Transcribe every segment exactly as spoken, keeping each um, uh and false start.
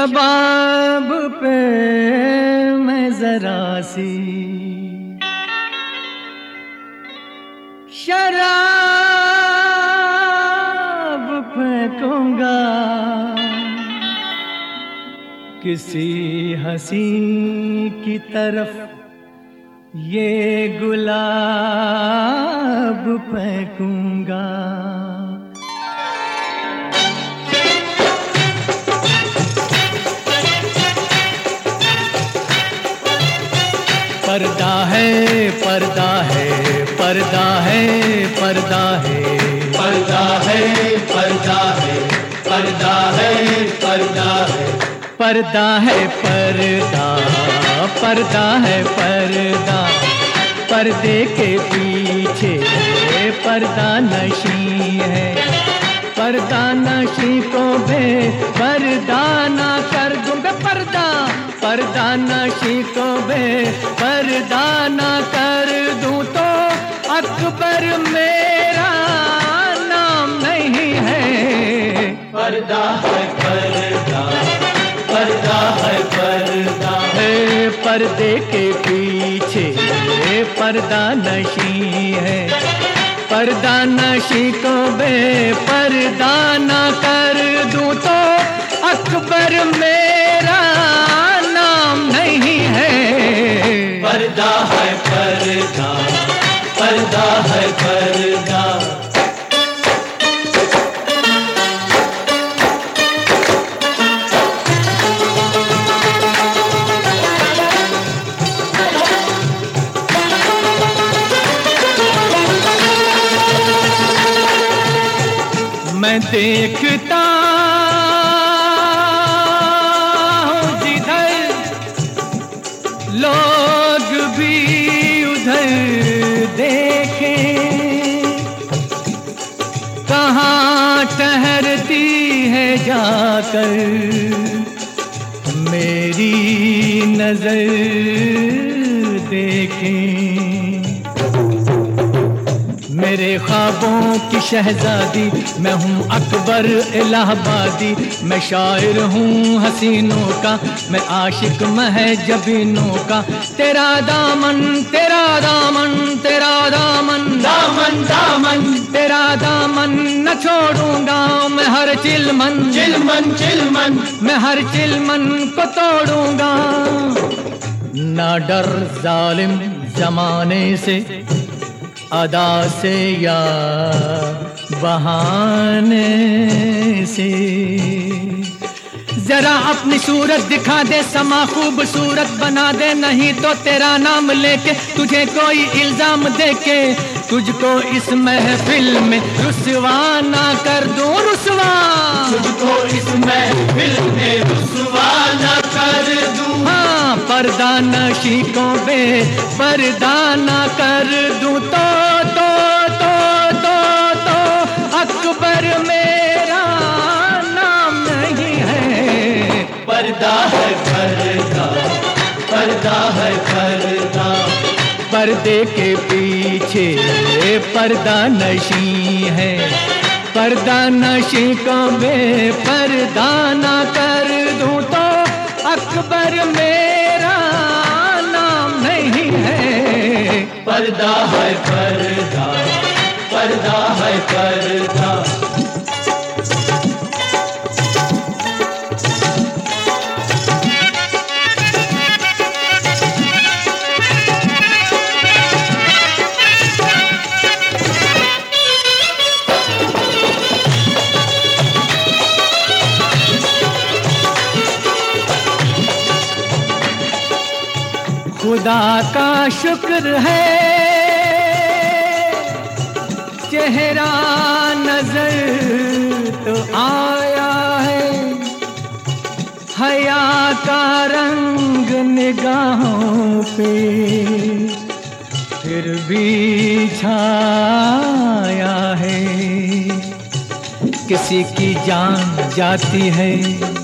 शबाब पे मैं जरा सी शराब फेंकूंगा, किसी हंसी की तरफ ये गुलाब फेंकूंगा। पर्दा है पर्दा है पर्दा है पर्दा है पर्दा है पर्दा है पर्दा है पर्दा है पर्दा है पर्दा पर्दा है पर्दा, पर्दे के पीछे पर्दा नशी है। पर्दा नशी को बे पर्दा ना कर दूं बे पर्दा, पर्दा नशी को बे पर्दा ना कर दूं तो अकबर मेरा नाम नहीं है। पर्दा है पर्दा पर्दा है पर्दा है, पर्दे के पीछे पर्दा नशी है। पर्दा नशी को बे पर्दा ना कर दूं तो अकबर मेरा नाम नहीं है। पर्दा है पर्दा पर्दा है पर्दा। मैं देखता हूँ जिधर लोग भी उधर देखें, कहाँ ठहरती है जाकर मेरी नजर देखें। मेरे ख्वाबों की शहजादी मैं हूँ अकबर इलाहाबादी। मैं शायर हूँ हसीनों का, मैं आशिक महजबीनों का। तेरा दामन तेरा दामन तेरा दामन दामन दामन तेरा दामन न छोड़ूंगा मैं हर चिलमन चिलमन चिलमन मैं हर चिलमन को तोड़ूंगा। ना डर जालिम जमाने से अदा से या बहाने से, जरा अपनी सूरत दिखा दे समा खूबसूरत बना दे, नहीं तो तेरा नाम लेके तुझे कोई इल्जाम देके तुझको इस महफिल में रुसवा ना कर दूं रुसवा। तुझको इस महफिल में रुसवा ना कर दूं। हाँ, पर्दा नशी को बे पर्दा ना कर दूं तो तो तो तो तो अकबर मेरा नाम नहीं है। पर्दा है पर्दा पर्दा है पर्दा, पर्दे के पीछे पर्दा नशी है। पर्दा नशी को बे पर्दा ना कर दूं तो अकबर मेरा नाम नहीं है। पर्दा है पर्दा पर्दा है पर्दा। खुदा का शुक्र है चेहरा नजर तो आया है, हया का रंग निगाहों पे फिर भी छाया है। किसी की जान जाती है,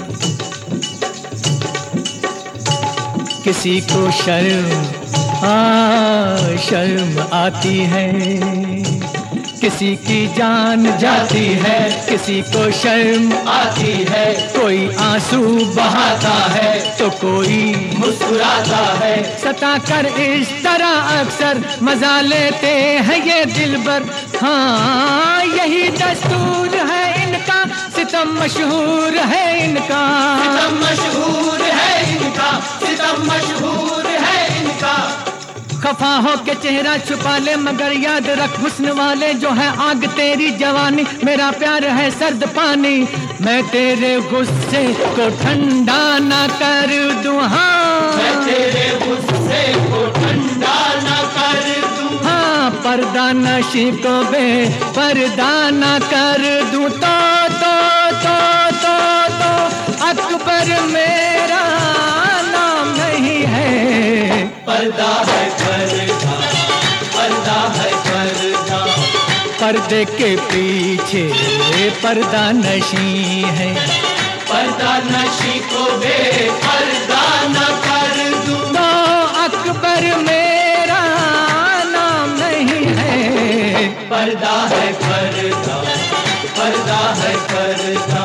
किसी को शर्म आ शर्म आती है, किसी की जान जाती है, किसी को शर्म आती है, कोई आंसू बहाता है तो कोई मुस्कुराता है। सता कर इस तरह अक्सर मजा लेते हैं ये दिलबर। हाँ यही दस्तूर है इनका, सितम मशहूर है इनका, सितम मशहूर है इनका, सितम मशहूर है इनका। खफा हो के चेहरा छुपा ले मगर याद रख हुस्न वाले जो है आग तेरी जवानी, मेरा प्यार है सर्द पानी, मैं तेरे गुस्से को ठंडा ना कर दूं। हाँ मैं तेरे गुस्से को ठंडा ना कर दूं। हाँ पर्दा नशी को बे पर्दा ना कर दूं। तो तो तो तो तो अकबर मेरा नाम नहीं है, पर्दा है पर्दा, पर्दा है पर्दा। पर्दे के पीछे पर्दा नशी है, पर्दा नशी को बे पर्दा न कर दूं। तो अकबर मेरा नाम नहीं है, पर्दा है पर्दा, पर्दा है पर्दा।